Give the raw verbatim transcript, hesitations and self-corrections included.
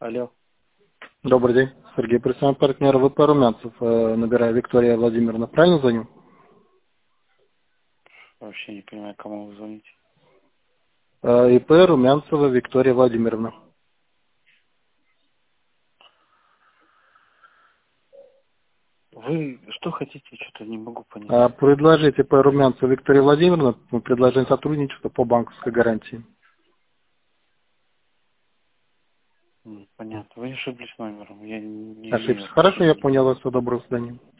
Алло. Добрый день. Сергей, представляем партнера ВП Румянцев. Э, Набираю Виктория Владимировна. Правильно звоню? Вообще не понимаю, кому вы звоните. Э, ИП Румянцева Виктория Владимировна. Вы что хотите? Что-то не могу понять. Э, Предложить ИП Румянцева Виктория Владимировна. Мы предложим сотрудничество по банковской гарантии. М, Понятно. Вы ошиблись номером. Я не имею Ошибся. Хорошо, я отношения. понял вас. Доброго свидания.